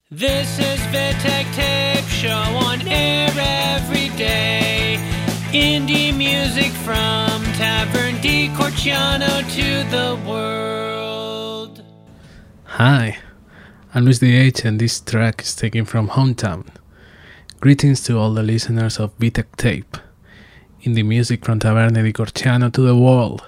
This is Vitek Tape Show on air every day. Indie music from Tavern di Corciano to the world. Hi, I'm Luis DH and this track is taken from Hometown. Greetings to all the listeners of Vitek Tape. Indie music from Tavern di Corciano to the world.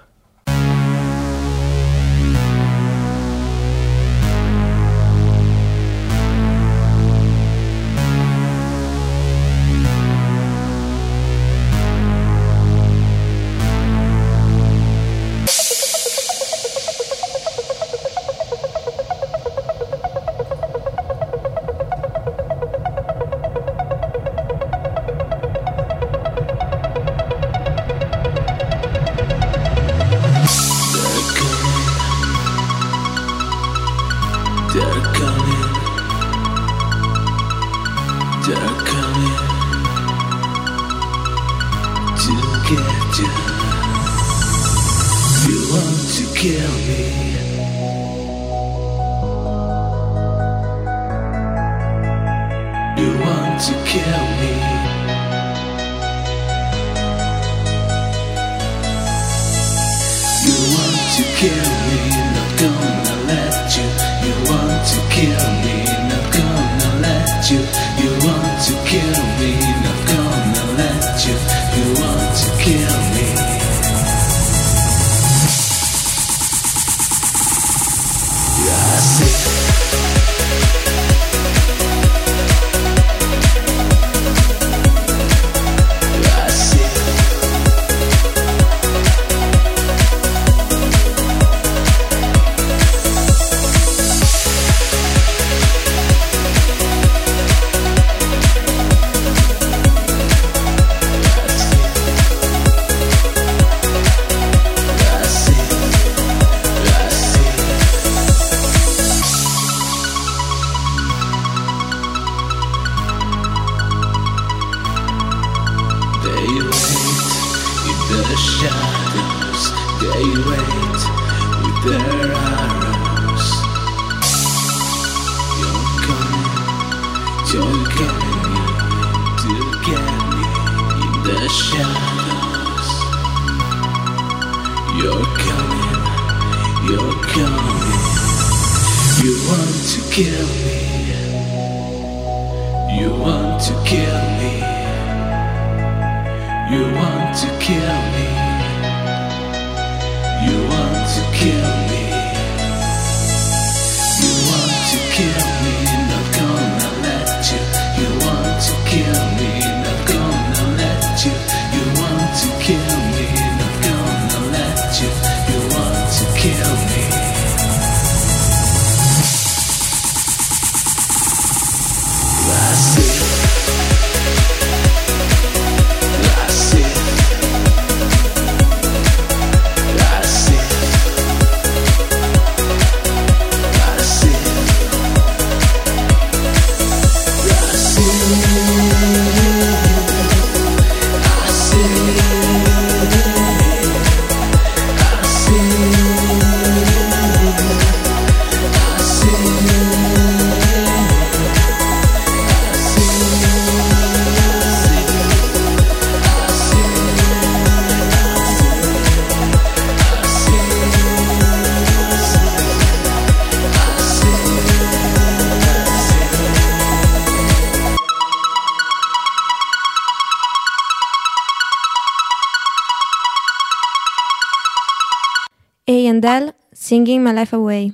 A&L, Singing My Life Away.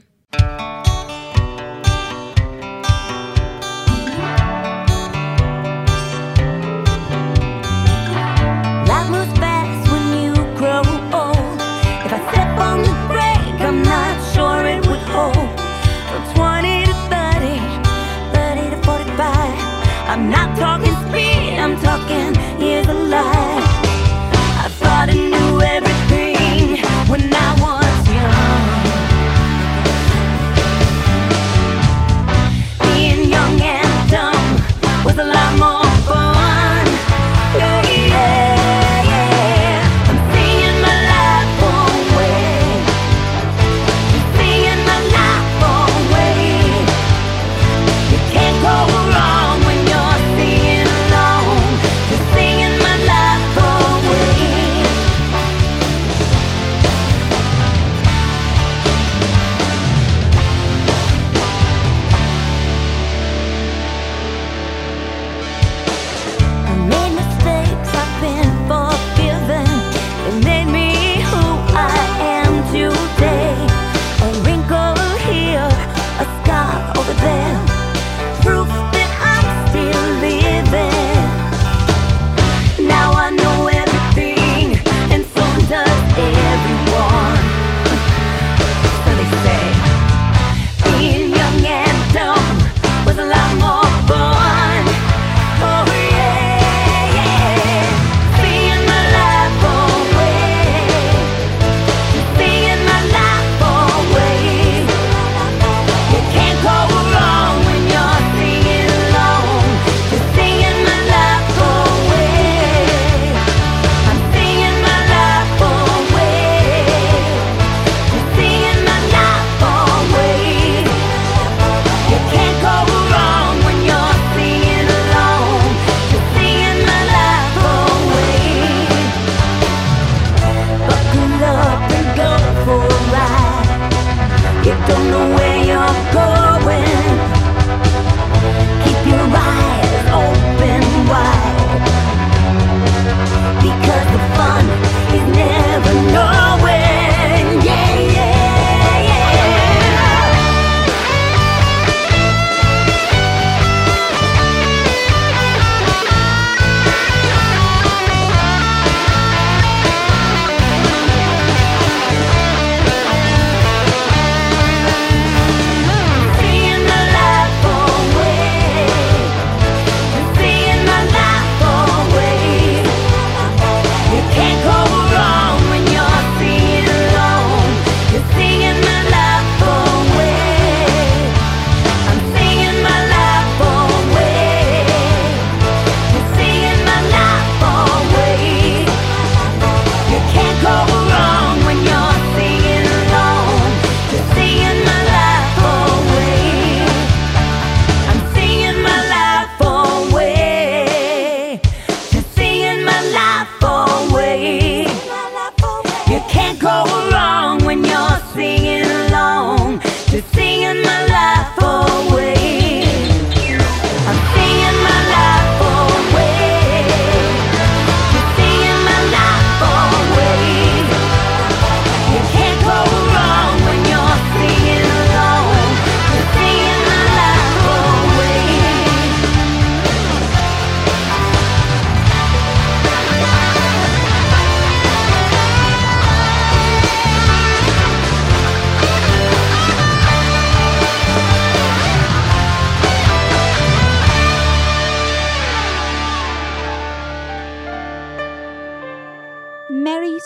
Life moves fast when you grow old. If I step on the brake, I'm not sure it would hold. From 20 to 30, 30 to 45. I'm not talking speed, I'm talking years of life. I thought I knew everything when I was young.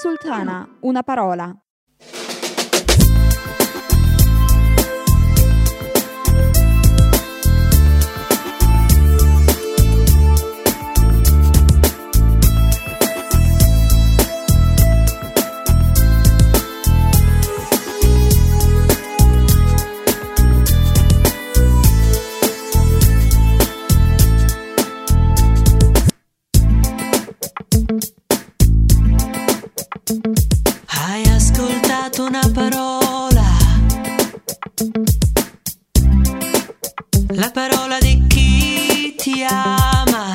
Sultana, una parola. Hai ascoltato una parola, la parola di chi ti ama,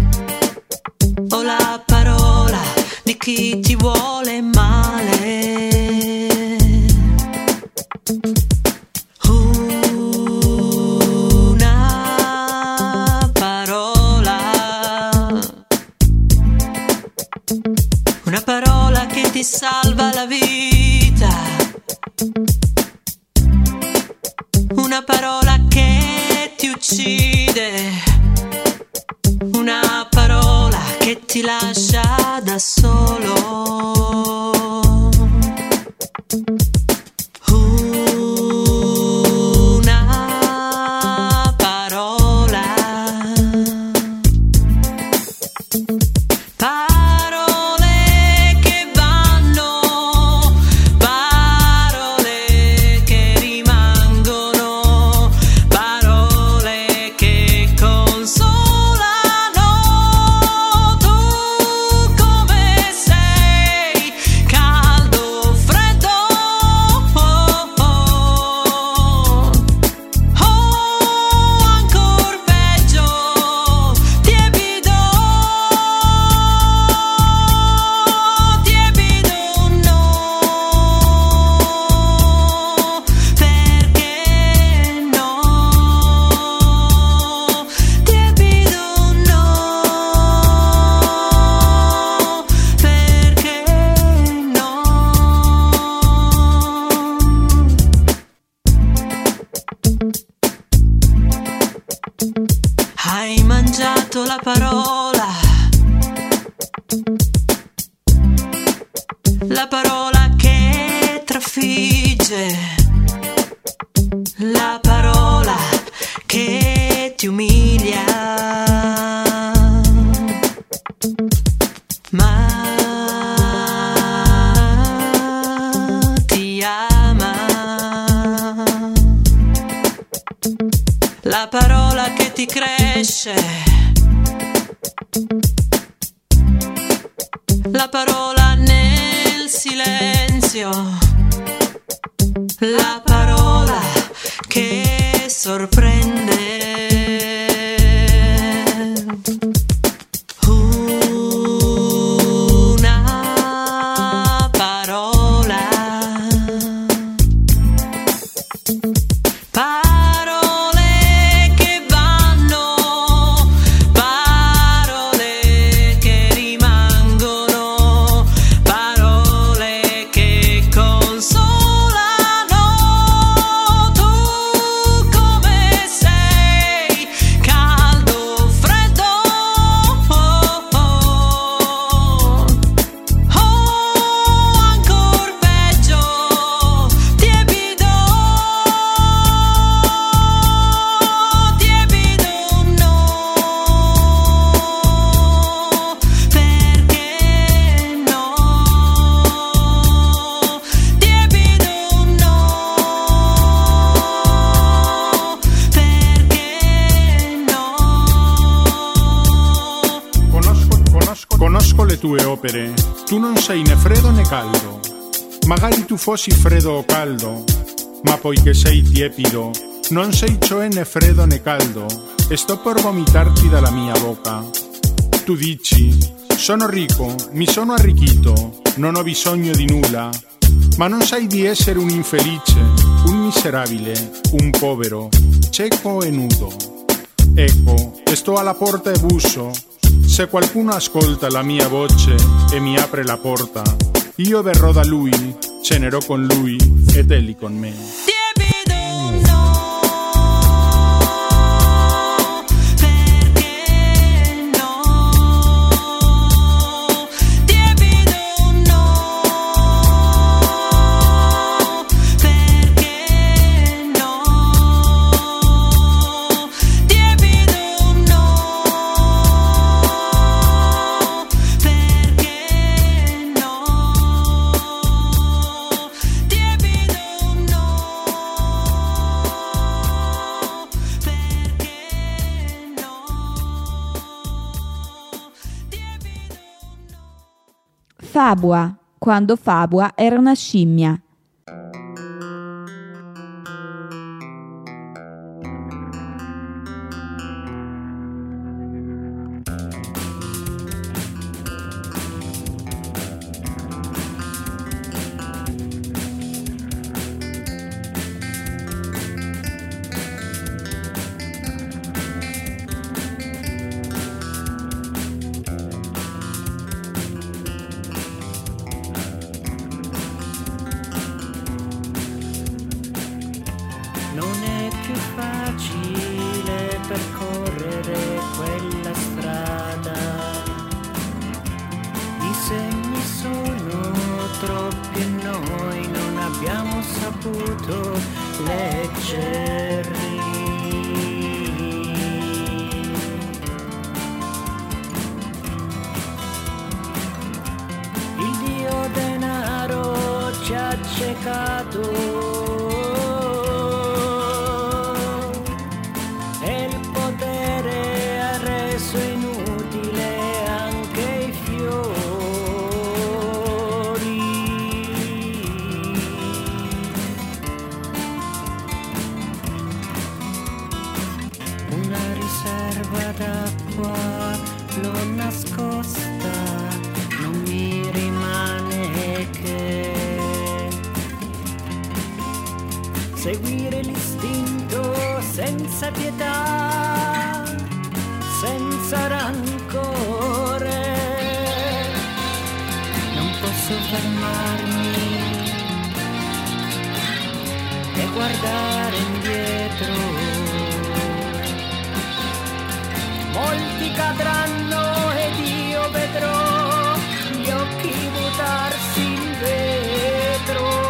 o la parola di chi ti vuole male. Una parola che ti salva la vita, una parola che ti uccide, una parola che ti lascia da solo. Una parola. Hai mangiato la parola, la parola che trafigge, la parola che ti umilia, ma ti ama. La parola che ti cresce, la parola nel silenzio, la parola che sorprende. Una parola. Conosco le tue opere, tu non sei né freddo né caldo. Magari tu fossi freddo o caldo, ma poiché sei tiepido, non sei cioè né freddo né caldo, e sto per vomitarti dalla mia bocca. Tu dici, sono ricco, mi sono arricchito, non ho bisogno di nulla, ma non sai di essere un infelice, un miserabile, un povero, cieco e nudo. Ecco, sto alla porta e busso. Se qualcuno ascolta la mia voce e mi apre la porta, io verrò da lui, cenerò con lui ed egli con me. Perché no? Fabua, quando Fabua era una scimmia. Non è più facile percorrere quella strada. I segni sono troppi e noi non abbiamo saputo leggerli. Il dio denaro ci ha accecato. L'ho nascosta, non mi rimane che seguire l'istinto senza pietà, senza rancore. Non posso fermarmi e guardare indietro. Molti cadranno ed io vedrò gli occhi mutarsi in vetro.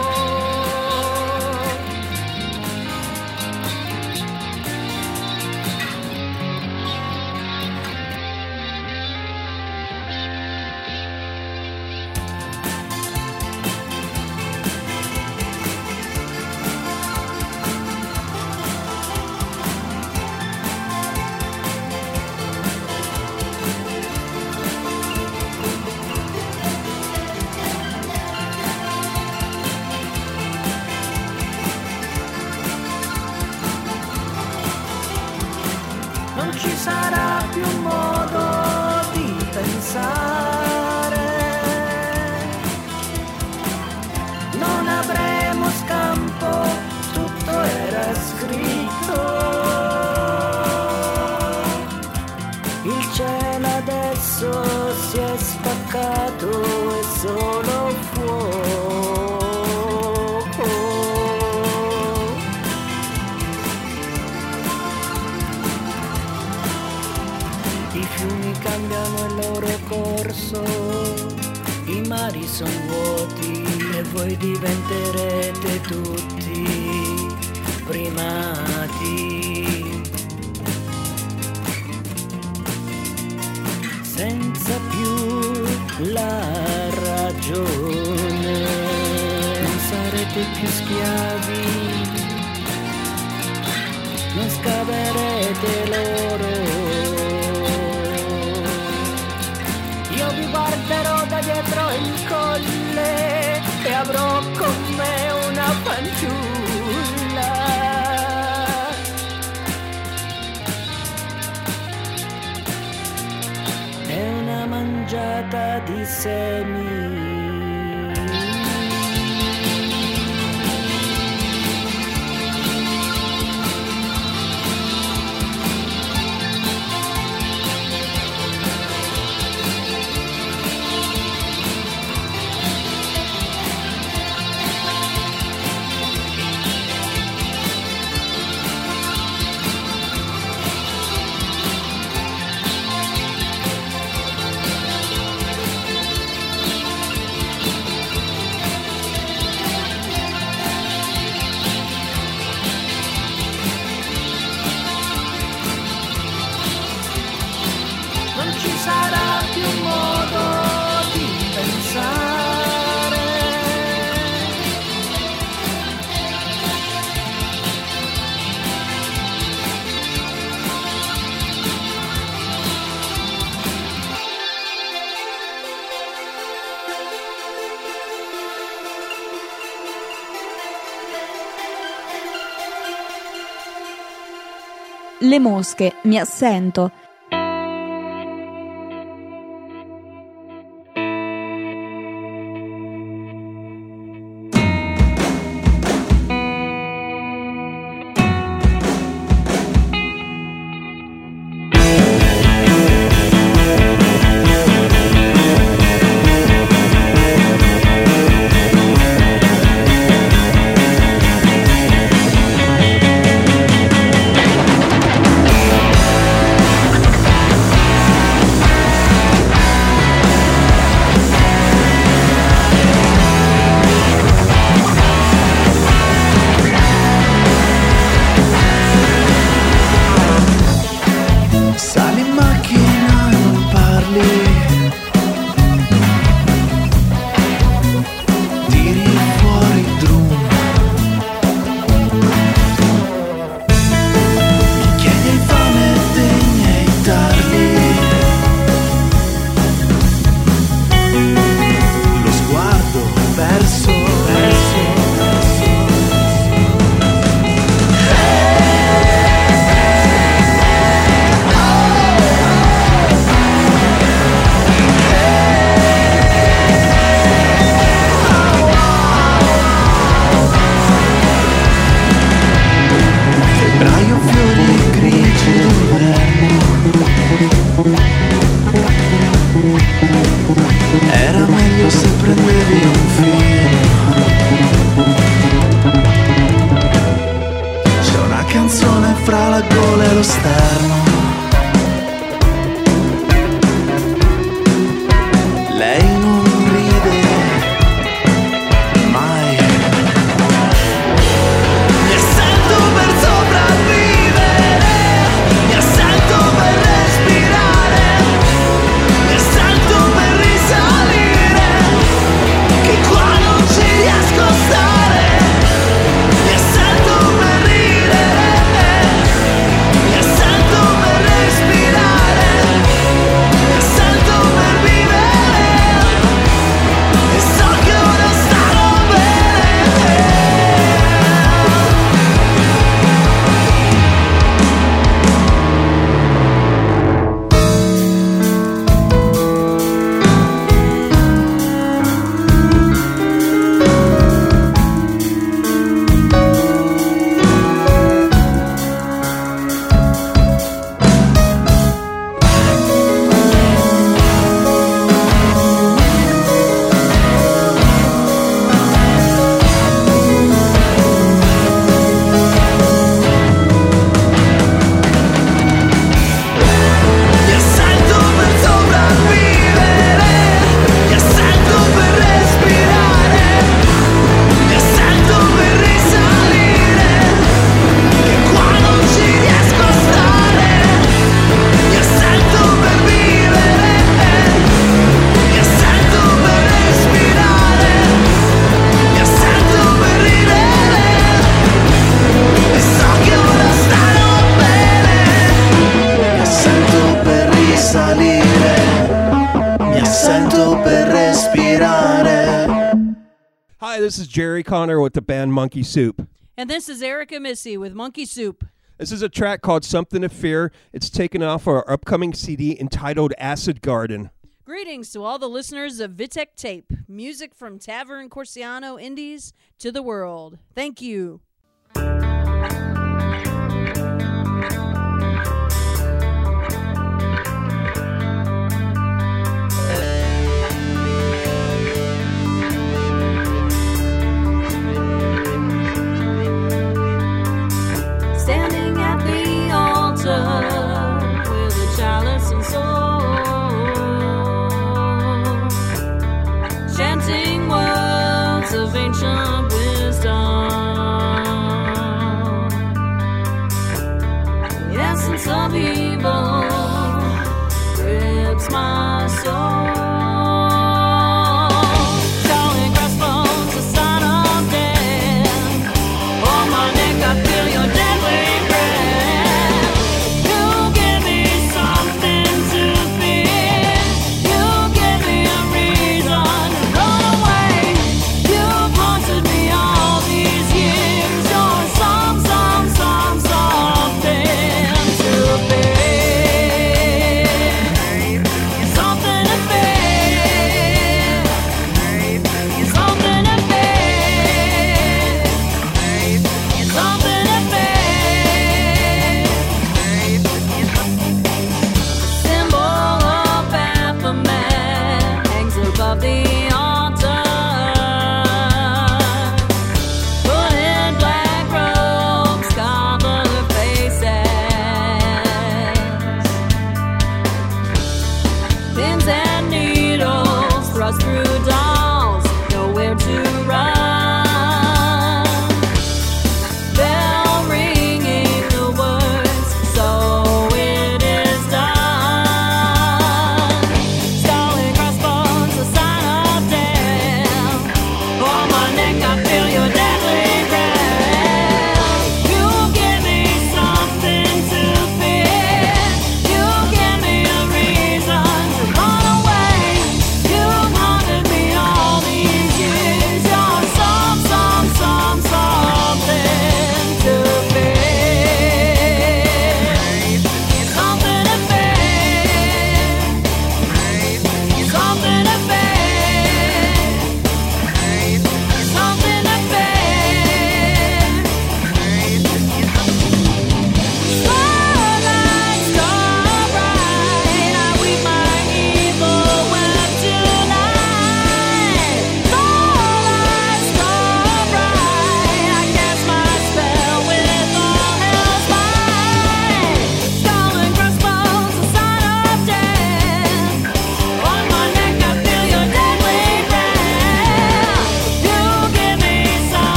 Non ci sarà più modo di pensare, non avremo scampo, tutto era scritto. Il cielo adesso si è spaccato e solo fuoco. I fiumi cambiano il loro corso, i mari sono vuoti e voi diventerete tutti primati, senza più la ragione. Non sarete più schiavi, non scaverete loro. Io vi guarderò da dietro il colle e avrò con me una fanciulla. È una mangiata di semi. Le mosche, mi assento. Hi, this is Jerry Connor with the band Monkey Soup. And this is Erica Missy with Monkey Soup. This is a track called Something to Fear. It's taken off our upcoming CD entitled Acid Garden. Greetings to all the listeners of Vitek Tape, music from Tavern Corsiano Indies to the world. Thank you. Standing at the altar with a chalice and soul, chanting words of ancient wisdom. The essence of evil grips my soul. Calling crossbones, a sign of death. On my neck I feel your deadly breath. You give me something to fear. You give me a reason to run away. You've haunted me all these years. You're something to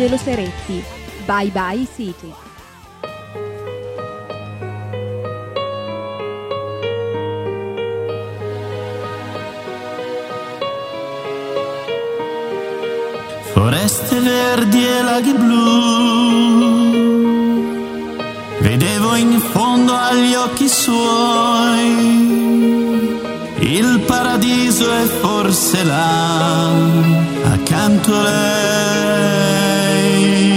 Angelo Seretti. Bye Bye City. Foreste verdi e laghi blu, vedevo in fondo agli occhi suoi il paradiso e forse là accanto a lei.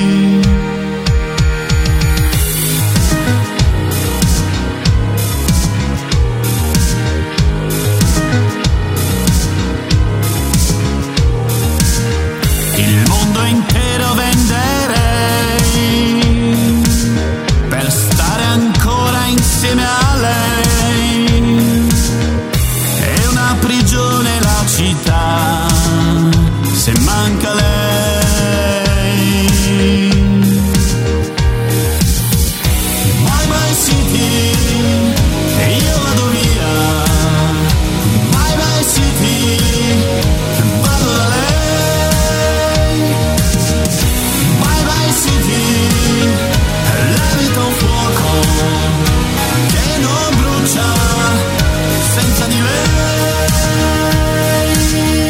Il mondo intero venderei per stare ancora insieme a lei. È una prigione la città se manca lei. Bye bye city e io vado via. Bye bye city, vado da lei. Levita un fuoco che non brucia senza di lei.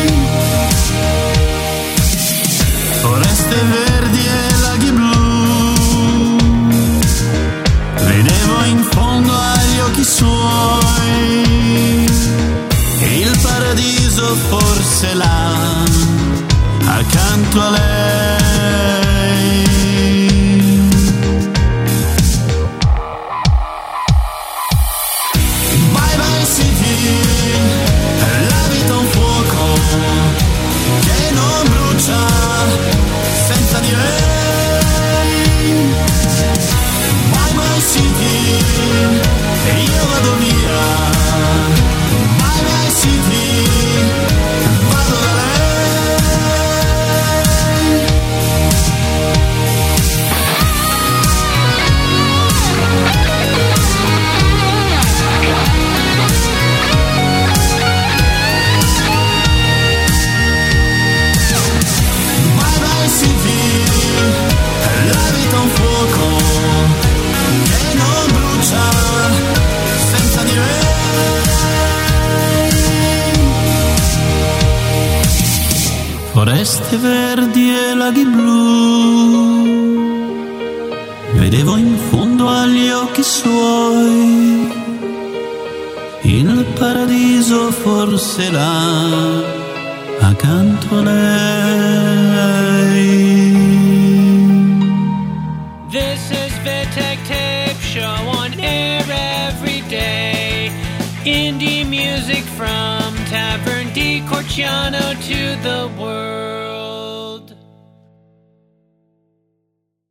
Foreste verdi e laghi blu, vedevo in fondo agli occhi suoi il paradiso forse là accanto a lei. Che non brucia senza di lei. Bye bye city e io vado via. Bye bye city, vado da lei. La vita un fuoco che non brucia senza di lei. Foreste verdi e laghi blu, vedevo in fondo agli occhi suoi il paradiso forse là accanto a lei. This is Vitek Tape Show on air every day. Indie music from Tavern di Corciano to the world.